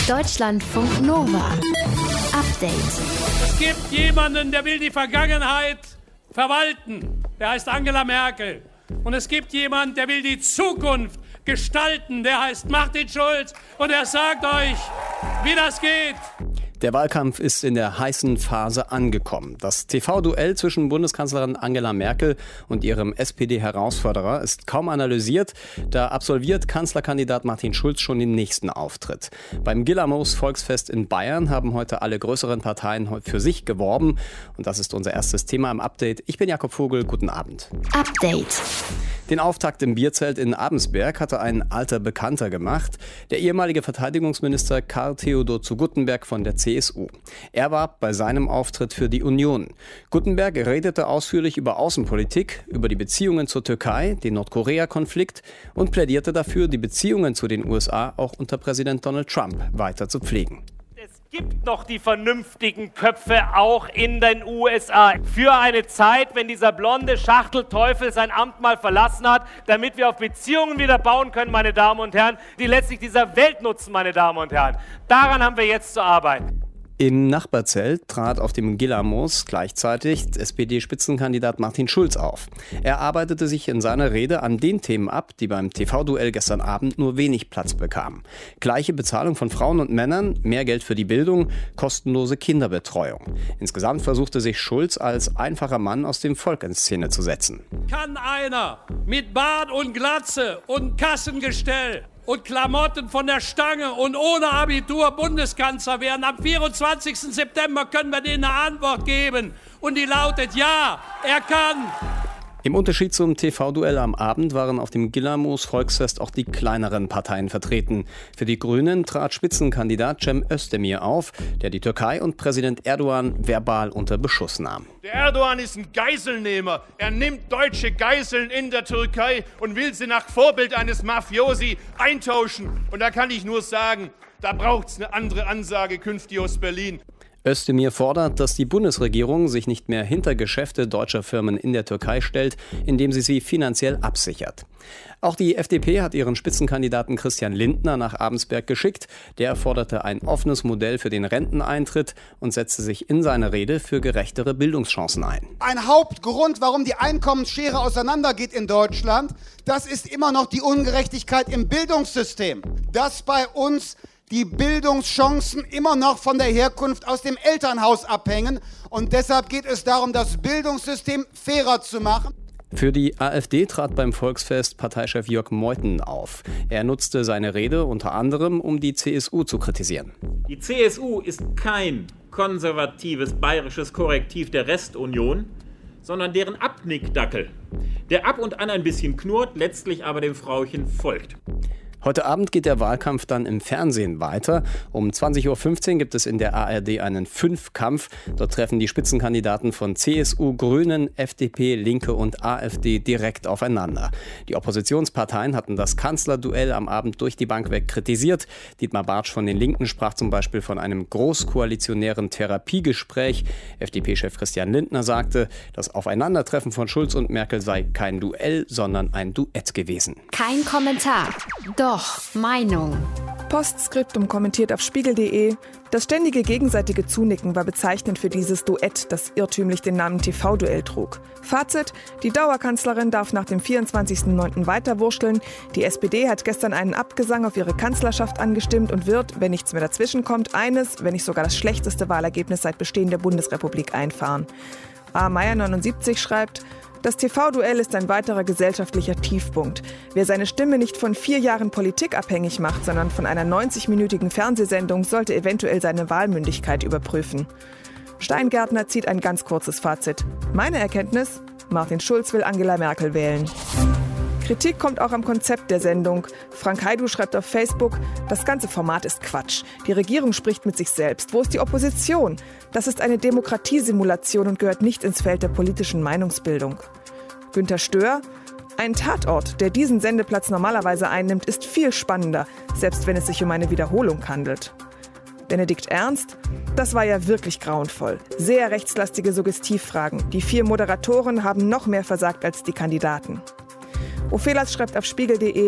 Deutschlandfunk Nova. Update. Es gibt jemanden, der will die Vergangenheit verwalten. Der heißt Angela Merkel. Und es gibt jemanden, der will die Zukunft gestalten. Der heißt Martin Schulz. Und er sagt euch, wie das geht. Der Wahlkampf ist in der heißen Phase angekommen. Das TV-Duell zwischen Bundeskanzlerin Angela Merkel und ihrem SPD-Herausforderer ist kaum analysiert. Da absolviert Kanzlerkandidat Martin Schulz schon den nächsten Auftritt. Beim Gillamos Volksfest in Bayern haben heute alle größeren Parteien für sich geworben. Und das ist unser erstes Thema im Update. Ich bin Jakob Vogel, guten Abend. Update. Den Auftakt im Bierzelt in Abensberg hatte ein alter Bekannter gemacht, der ehemalige Verteidigungsminister Karl Theodor zu Guttenberg von der CSU. Er war bei seinem Auftritt für die Union. Guttenberg redete ausführlich über Außenpolitik, über die Beziehungen zur Türkei, den Nordkorea-Konflikt und plädierte dafür, die Beziehungen zu den USA auch unter Präsident Donald Trump weiter zu pflegen. Es gibt noch die vernünftigen Köpfe auch in den USA. Für eine Zeit, wenn dieser blonde Schachtelteufel sein Amt mal verlassen hat, damit wir auf Beziehungen wieder bauen können, meine Damen und Herren, die letztlich dieser Welt nutzen, meine Damen und Herren. Daran haben wir jetzt zu arbeiten. Im Nachbarzelt trat auf dem Gillamos gleichzeitig SPD-Spitzenkandidat Martin Schulz auf. Er arbeitete sich in seiner Rede an den Themen ab, die beim TV-Duell gestern Abend nur wenig Platz bekamen. Gleiche Bezahlung von Frauen und Männern, mehr Geld für die Bildung, kostenlose Kinderbetreuung. Insgesamt versuchte sich Schulz als einfacher Mann aus dem Volk in Szene zu setzen. Kann einer mit Bart und Glatze und Kassengestell und Klamotten von der Stange und ohne Abitur Bundeskanzler werden? Am 24. September können wir denen eine Antwort geben. Und die lautet: Ja, er kann. Im Unterschied zum TV-Duell am Abend waren auf dem Gillamos Volksfest auch die kleineren Parteien vertreten. Für die Grünen trat Spitzenkandidat Cem Özdemir auf, der die Türkei und Präsident Erdogan verbal unter Beschuss nahm. Der Erdogan ist ein Geiselnehmer. Er nimmt deutsche Geiseln in der Türkei und will sie nach Vorbild eines Mafiosi eintauschen. Und da kann ich nur sagen, da braucht es eine andere Ansage künftig aus Berlin. Özdemir fordert, dass die Bundesregierung sich nicht mehr hinter Geschäfte deutscher Firmen in der Türkei stellt, indem sie finanziell absichert. Auch die FDP hat ihren Spitzenkandidaten Christian Lindner nach Abensberg geschickt. Der forderte ein offenes Modell für den Renteneintritt und setzte sich in seiner Rede für gerechtere Bildungschancen ein. Ein Hauptgrund, warum die Einkommensschere auseinandergeht in Deutschland, das ist immer noch die Ungerechtigkeit im Bildungssystem. Dass bei uns die Bildungschancen immer noch von der Herkunft aus dem Elternhaus abhängen. Und deshalb geht es darum, das Bildungssystem fairer zu machen. Für die AfD trat beim Volksfest Parteichef Jörg Meuthen auf. Er nutzte seine Rede unter anderem, um die CSU zu kritisieren. Die CSU ist kein konservatives bayerisches Korrektiv der Restunion, sondern deren Abnickdackel, der ab und an ein bisschen knurrt, letztlich aber dem Frauchen folgt. Heute Abend geht der Wahlkampf dann im Fernsehen weiter. Um 20.15 Uhr gibt es in der ARD einen Fünfkampf. Dort treffen die Spitzenkandidaten von CSU, Grünen, FDP, Linke und AfD direkt aufeinander. Die Oppositionsparteien hatten das Kanzlerduell am Abend durch die Bank weg kritisiert. Dietmar Bartsch von den Linken sprach zum Beispiel von einem großkoalitionären Therapiegespräch. FDP-Chef Christian Lindner sagte, das Aufeinandertreffen von Schulz und Merkel sei kein Duell, sondern ein Duett gewesen. Kein Kommentar. Doch Meinung. Postskriptum kommentiert auf Spiegel.de: Das ständige gegenseitige Zunicken war bezeichnend für dieses Duett, das irrtümlich den Namen TV-Duell trug. Fazit: Die Dauerkanzlerin darf nach dem 24.09. weiterwurschteln. Die SPD hat gestern einen Abgesang auf ihre Kanzlerschaft angestimmt und wird, wenn nichts mehr dazwischenkommt, eines, wenn nicht sogar das schlechteste Wahlergebnis seit Bestehen der Bundesrepublik einfahren. A. Meyer 79 schreibt: Das TV-Duell ist ein weiterer gesellschaftlicher Tiefpunkt. Wer seine Stimme nicht von 4 Jahren Politik abhängig macht, sondern von einer 90-minütigen Fernsehsendung, sollte eventuell seine Wahlmündigkeit überprüfen. Steingärtner zieht ein ganz kurzes Fazit. Meine Erkenntnis: Martin Schulz will Angela Merkel wählen. Kritik kommt auch am Konzept der Sendung. Frank Heidu schreibt auf Facebook: Das ganze Format ist Quatsch. Die Regierung spricht mit sich selbst. Wo ist die Opposition? Das ist eine Demokratiesimulation und gehört nicht ins Feld der politischen Meinungsbildung. Günter Stör: Ein Tatort, der diesen Sendeplatz normalerweise einnimmt, ist viel spannender, selbst wenn es sich um eine Wiederholung handelt. Benedikt Ernst: Das war ja wirklich grauenvoll. Sehr rechtslastige Suggestivfragen. Die 4 Moderatoren haben noch mehr versagt als die Kandidaten. Ophelas schreibt auf Spiegel.de: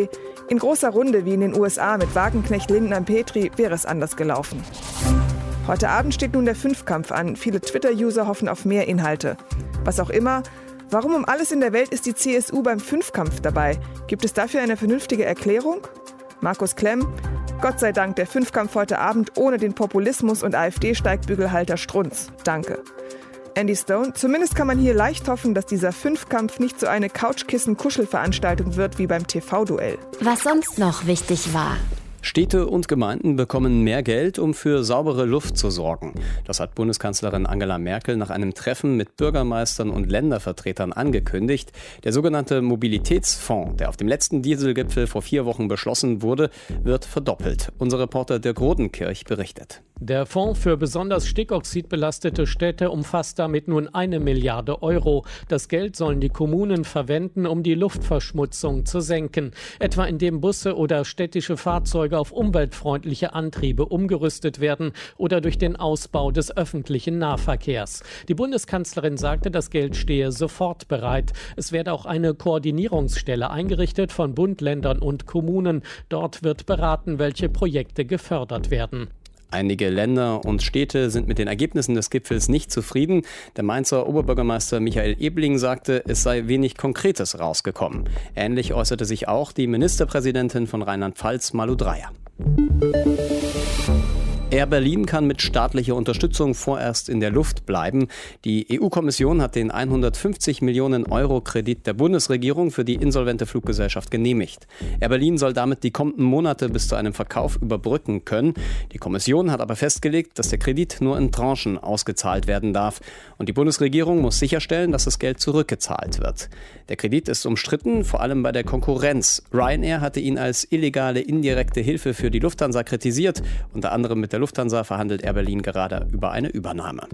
In großer Runde wie in den USA mit Wagenknecht, Lindner, Petri wäre es anders gelaufen. Heute Abend steht nun der Fünfkampf an. Viele Twitter-User hoffen auf mehr Inhalte. Was auch immer, warum um alles in der Welt ist die CSU beim Fünfkampf dabei? Gibt es dafür eine vernünftige Erklärung? Markus Klemm: Gott sei Dank der Fünfkampf heute Abend ohne den Populismus und AfD-Steigbügelhalter Strunz. Danke. Andy Stone: Zumindest kann man hier leicht hoffen, dass dieser Fünfkampf nicht so eine Couchkissen-Kuschelveranstaltung wird wie beim TV-Duell. Was sonst noch wichtig war. Städte und Gemeinden bekommen mehr Geld, um für saubere Luft zu sorgen. Das hat Bundeskanzlerin Angela Merkel nach einem Treffen mit Bürgermeistern und Ländervertretern angekündigt. Der sogenannte Mobilitätsfonds, der auf dem letzten Dieselgipfel vor 4 Wochen beschlossen wurde, wird verdoppelt. Unser Reporter Dirk Rodenkirch berichtet. Der Fonds für besonders stickoxidbelastete Städte umfasst damit nun 1 Milliarde Euro. Das Geld sollen die Kommunen verwenden, um die Luftverschmutzung zu senken. Etwa indem Busse oder städtische Fahrzeuge auf umweltfreundliche Antriebe umgerüstet werden oder durch den Ausbau des öffentlichen Nahverkehrs. Die Bundeskanzlerin sagte, das Geld stehe sofort bereit. Es werde auch eine Koordinierungsstelle eingerichtet von Bund, Ländern und Kommunen. Dort wird beraten, welche Projekte gefördert werden. Einige Länder und Städte sind mit den Ergebnissen des Gipfels nicht zufrieden. Der Mainzer Oberbürgermeister Michael Ebling sagte, es sei wenig Konkretes rausgekommen. Ähnlich äußerte sich auch die Ministerpräsidentin von Rheinland-Pfalz, Malu Dreyer. Air Berlin kann mit staatlicher Unterstützung vorerst in der Luft bleiben. Die EU-Kommission hat den 150 Millionen Euro Kredit der Bundesregierung für die insolvente Fluggesellschaft genehmigt. Air Berlin soll damit die kommenden Monate bis zu einem Verkauf überbrücken können. Die Kommission hat aber festgelegt, dass der Kredit nur in Tranchen ausgezahlt werden darf. Und die Bundesregierung muss sicherstellen, dass das Geld zurückgezahlt wird. Der Kredit ist umstritten, vor allem bei der Konkurrenz. Ryanair hatte ihn als illegale indirekte Hilfe für die Lufthansa kritisiert, unter anderem mit der Lufthansa verhandelt Air Berlin gerade über eine Übernahme.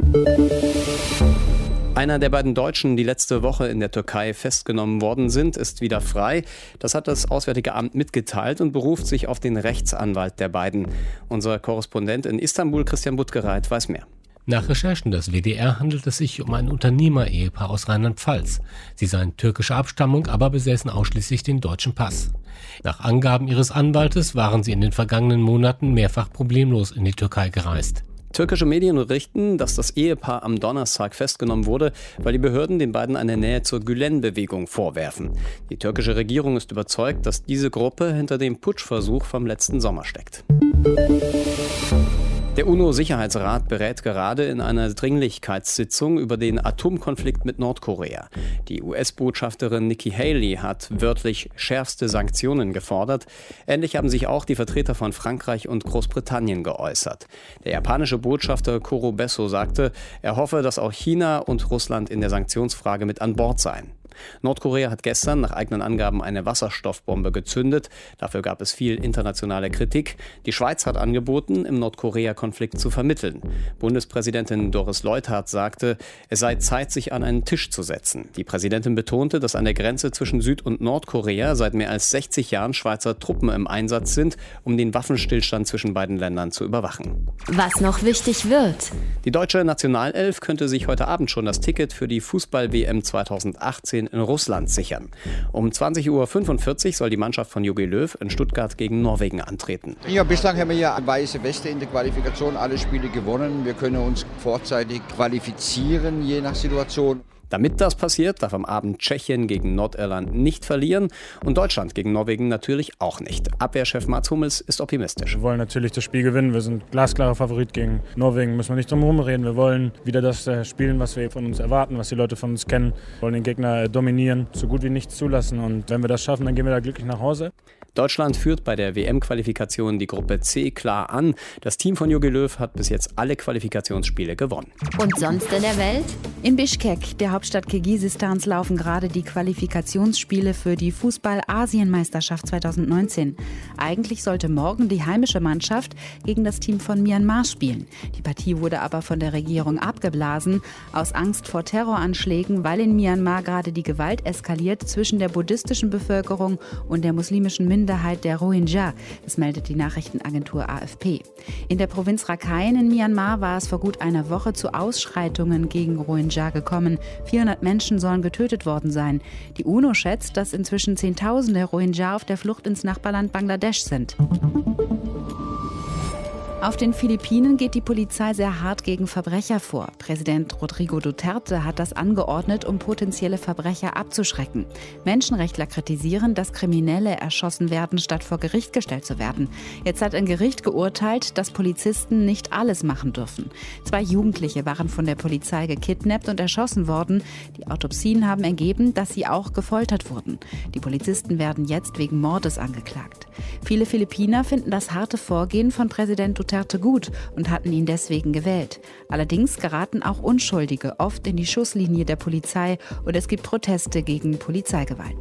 Einer der beiden Deutschen, die letzte Woche in der Türkei festgenommen worden sind, ist wieder frei. Das hat das Auswärtige Amt mitgeteilt und beruft sich auf den Rechtsanwalt der beiden. Unser Korrespondent in Istanbul, Christian Buttgereit, weiß mehr. Nach Recherchen des WDR handelt es sich um ein Unternehmer-Ehepaar aus Rheinland-Pfalz. Sie seien türkischer Abstammung, aber besäßen ausschließlich den deutschen Pass. Nach Angaben ihres Anwaltes waren sie in den vergangenen Monaten mehrfach problemlos in die Türkei gereist. Türkische Medien berichten, dass das Ehepaar am Donnerstag festgenommen wurde, weil die Behörden den beiden eine Nähe zur Gülen-Bewegung vorwerfen. Die türkische Regierung ist überzeugt, dass diese Gruppe hinter dem Putschversuch vom letzten Sommer steckt. Der UNO-Sicherheitsrat berät gerade in einer Dringlichkeitssitzung über den Atomkonflikt mit Nordkorea. Die US-Botschafterin Nikki Haley hat wörtlich schärfste Sanktionen gefordert. Ähnlich haben sich auch die Vertreter von Frankreich und Großbritannien geäußert. Der japanische Botschafter Koro Besso sagte, er hoffe, dass auch China und Russland in der Sanktionsfrage mit an Bord seien. Nordkorea hat gestern nach eigenen Angaben eine Wasserstoffbombe gezündet. Dafür gab es viel internationale Kritik. Die Schweiz hat angeboten, im Nordkorea-Konflikt zu vermitteln. Bundespräsidentin Doris Leuthard sagte, es sei Zeit, sich an einen Tisch zu setzen. Die Präsidentin betonte, dass an der Grenze zwischen Süd- und Nordkorea seit mehr als 60 Jahren Schweizer Truppen im Einsatz sind, um den Waffenstillstand zwischen beiden Ländern zu überwachen. Was noch wichtig wird. Die deutsche Nationalelf könnte sich heute Abend schon das Ticket für die Fußball-WM 2018 in Russland sichern. Um 20:45 Uhr soll die Mannschaft von Jogi Löw in Stuttgart gegen Norwegen antreten. Ja, bislang haben wir ja weiße Weste in der Qualifikation, alle Spiele gewonnen. Wir können uns vorzeitig qualifizieren, je nach Situation. Damit das passiert, darf am Abend Tschechien gegen Nordirland nicht verlieren und Deutschland gegen Norwegen natürlich auch nicht. Abwehrchef Mats Hummels ist optimistisch. Wir wollen natürlich das Spiel gewinnen. Wir sind glasklarer Favorit gegen Norwegen. Müssen wir nicht drum herum reden. Wir wollen wieder das spielen, was wir von uns erwarten, was die Leute von uns kennen. Wir wollen den Gegner dominieren, so gut wie nichts zulassen. Und wenn wir das schaffen, dann gehen wir da glücklich nach Hause. Deutschland führt bei der WM-Qualifikation die Gruppe C klar an. Das Team von Jogi Löw hat bis jetzt alle Qualifikationsspiele gewonnen. Und sonst in der Welt? In Bischkek, der Hauptstadt Kirgisistans, laufen gerade die Qualifikationsspiele für die Fußball-Asienmeisterschaft 2019. Eigentlich sollte morgen die heimische Mannschaft gegen das Team von Myanmar spielen. Die Partie wurde aber von der Regierung abgeblasen, aus Angst vor Terroranschlägen, weil in Myanmar gerade die Gewalt eskaliert zwischen der buddhistischen Bevölkerung und der muslimischen Minderheit Minderheit der Rohingya. Das meldet die Nachrichtenagentur AFP. In der Provinz Rakhine in Myanmar war es vor gut einer Woche zu Ausschreitungen gegen Rohingya gekommen. 400 Menschen sollen getötet worden sein. Die UNO schätzt, dass inzwischen Zehntausende Rohingya auf der Flucht ins Nachbarland Bangladesch sind. Auf den Philippinen geht die Polizei sehr hart gegen Verbrecher vor. Präsident Rodrigo Duterte hat das angeordnet, um potenzielle Verbrecher abzuschrecken. Menschenrechtler kritisieren, dass Kriminelle erschossen werden, statt vor Gericht gestellt zu werden. Jetzt hat ein Gericht geurteilt, dass Polizisten nicht alles machen dürfen. 2 Jugendliche waren von der Polizei gekidnappt und erschossen worden. Die Autopsien haben ergeben, dass sie auch gefoltert wurden. Die Polizisten werden jetzt wegen Mordes angeklagt. Viele Philippiner finden das harte Vorgehen von Präsident Duterte gut und hatten ihn deswegen gewählt. Allerdings geraten auch Unschuldige oft in die Schusslinie der Polizei und es gibt Proteste gegen Polizeigewalt.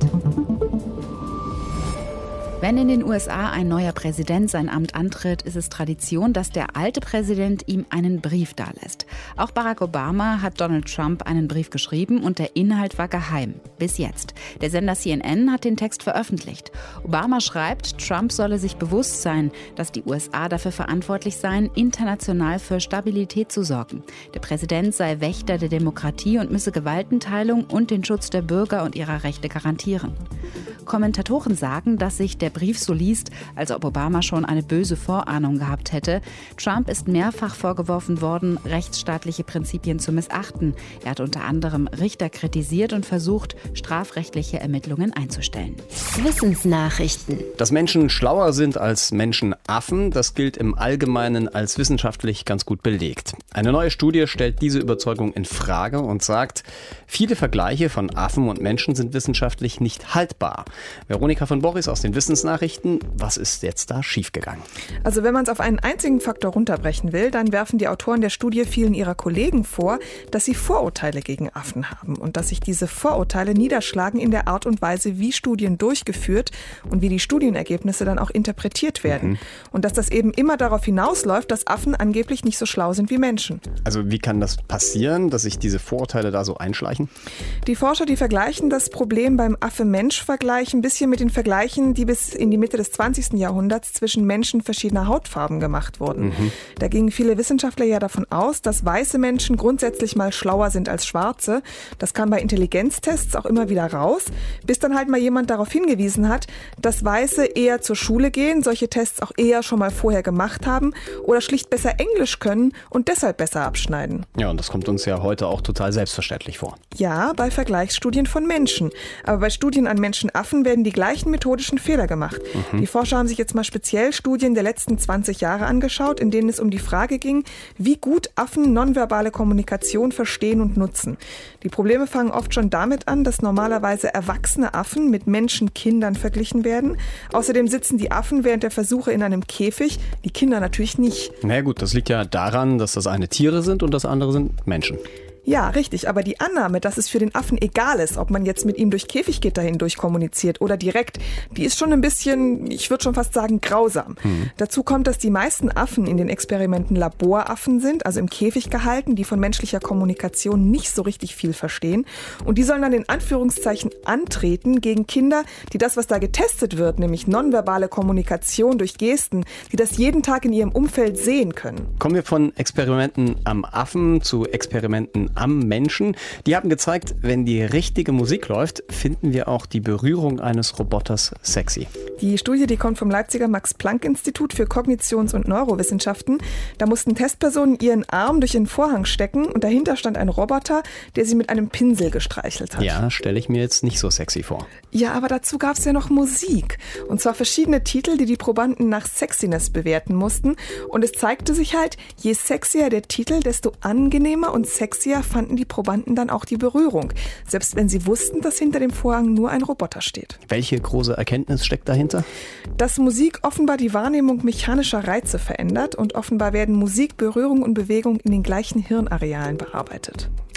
Wenn in den USA ein neuer Präsident sein Amt antritt, ist es Tradition, dass der alte Präsident ihm einen Brief dalässt. Auch Barack Obama hat Donald Trump einen Brief geschrieben und der Inhalt war geheim. Bis jetzt. Der Sender CNN hat den Text veröffentlicht. Obama schreibt, Trump solle sich bewusst sein, dass die USA dafür verantwortlich seien, international für Stabilität zu sorgen. Der Präsident sei Wächter der Demokratie und müsse Gewaltenteilung und den Schutz der Bürger und ihrer Rechte garantieren. Kommentatoren sagen, dass sich der Brief so liest, als ob Obama schon eine böse Vorahnung gehabt hätte. Trump ist mehrfach vorgeworfen worden, rechtsstaatliche Prinzipien zu missachten. Er hat unter anderem Richter kritisiert und versucht, strafrechtliche Ermittlungen einzustellen. Wissensnachrichten. Dass Menschen schlauer sind als Menschenaffen, das gilt im Allgemeinen als wissenschaftlich ganz gut belegt. Eine neue Studie stellt diese Überzeugung in Frage und sagt, viele Vergleiche von Affen und Menschen sind wissenschaftlich nicht haltbar. Veronika von Boris aus den Wissensnachrichten, was ist jetzt da schiefgegangen? Also wenn man es auf einen einzigen Faktor runterbrechen will, dann werfen die Autoren der Studie vielen ihrer Kollegen vor, dass sie Vorurteile gegen Affen haben und dass sich diese Vorurteile niederschlagen in der Art und Weise, wie Studien durchgeführt und wie die Studienergebnisse dann auch interpretiert werden. Und dass das eben immer darauf hinausläuft, dass Affen angeblich nicht so schlau sind wie Menschen. Also wie kann das passieren, dass sich diese Vorurteile da so einschleichen? Die Forscher, die vergleichen das Problem beim Affe-Mensch-Vergleich ein bisschen mit den Vergleichen, die bis in die Mitte des 20. Jahrhunderts zwischen Menschen verschiedener Hautfarben gemacht wurden. Da gingen viele Wissenschaftler ja davon aus, dass weiße Menschen grundsätzlich mal schlauer sind als schwarze. Das kam bei Intelligenztests auch immer wieder raus, bis dann halt mal jemand darauf hingewiesen hat, dass Weiße eher zur Schule gehen, solche Tests auch eher schon mal vorher gemacht haben oder schlicht besser Englisch können und deshalb besser abschneiden. Ja, und das kommt uns ja heute auch total selbstverständlich vor. Ja, bei Vergleichsstudien von Menschen. Aber bei Studien an Menschenaffen werden die gleichen methodischen Fehler gemacht. Die Forscher haben sich jetzt mal speziell Studien der letzten 20 Jahre angeschaut, in denen es um die Frage ging, wie gut Affen nonverbale Kommunikation verstehen und nutzen. Die Probleme fangen oft schon damit an, dass normalerweise erwachsene Affen mit Menschenkindern verglichen werden. Außerdem sitzen die Affen während der Versuche in einem Käfig, die Kinder natürlich nicht. Na gut, das liegt ja daran, dass das eine Tiere sind und das andere sind Menschen. Ja, richtig. Aber die Annahme, dass es für den Affen egal ist, ob man jetzt mit ihm durch Käfiggitter hindurch kommuniziert oder direkt, die ist schon ein bisschen, ich würde schon fast sagen, grausam. Dazu kommt, dass die meisten Affen in den Experimenten Laboraffen sind, also im Käfig gehalten, die von menschlicher Kommunikation nicht so richtig viel verstehen. Und die sollen dann in Anführungszeichen antreten gegen Kinder, die das, was da getestet wird, nämlich nonverbale Kommunikation durch Gesten, die das jeden Tag in ihrem Umfeld sehen können. Kommen wir von Experimenten am Affen zu Experimenten am Menschen. Die haben gezeigt, wenn die richtige Musik läuft, finden wir auch die Berührung eines Roboters sexy. Die Studie, die kommt vom Leipziger Max-Planck-Institut für Kognitions- und Neurowissenschaften. Da mussten Testpersonen ihren Arm durch einen Vorhang stecken und dahinter stand ein Roboter, der sie mit einem Pinsel gestreichelt hat. Ja, stelle ich mir jetzt nicht so sexy vor. Ja, aber dazu gab es ja noch Musik. Und zwar verschiedene Titel, die die Probanden nach Sexiness bewerten mussten. Und es zeigte sich halt, je sexier der Titel, desto angenehmer und sexier fanden die Probanden dann auch die Berührung. Selbst wenn sie wussten, dass hinter dem Vorhang nur ein Roboter steht. Welche große Erkenntnis steckt dahinter? Dass Musik offenbar die Wahrnehmung mechanischer Reize verändert und offenbar werden Musik, Berührung und Bewegung in den gleichen Hirnarealen bearbeitet.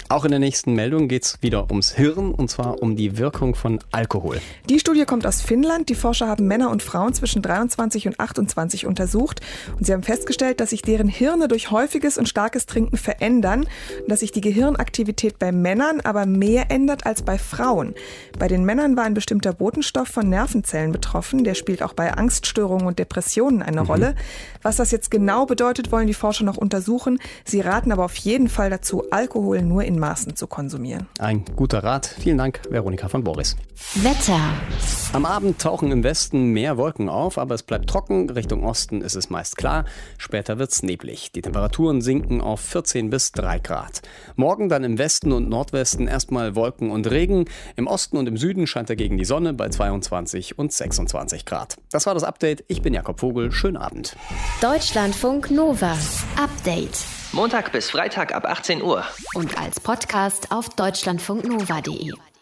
Auch in der nächsten Meldung geht es wieder ums Hirn, und zwar um die Wirkung von Alkohol. Die Studie kommt aus Finnland. Die Forscher haben Männer und Frauen zwischen 23 und 28 untersucht. Und sie haben festgestellt, dass sich deren Hirne durch häufiges und starkes Trinken verändern. Und dass sich die Gehirnaktivität bei Männern aber mehr ändert als bei Frauen. Bei den Männern war ein bestimmter Botenstoff von Nervenzellen betroffen. Der spielt auch bei Angststörungen und Depressionen eine Rolle. Was das jetzt genau bedeutet, wollen die Forscher noch untersuchen. Sie raten aber auf jeden Fall dazu, Alkohol nur in Maßen zu konsumieren. Ein guter Rat. Vielen Dank, Veronika von Boris. Wetter. Am Abend tauchen im Westen mehr Wolken auf, aber es bleibt trocken. Richtung Osten ist es meist klar. Später wird es neblig. Die Temperaturen sinken auf 14 bis 3 Grad. Morgen dann im Westen und Nordwesten erstmal Wolken und Regen. Im Osten und im Süden scheint dagegen die Sonne bei 22 und 26 Grad. Das war das Update. Ich bin Jakob Vogel. Schönen Abend. Deutschlandfunk Nova. Update. Montag bis Freitag ab 18 Uhr. Und als Podcast auf deutschlandfunknova.de.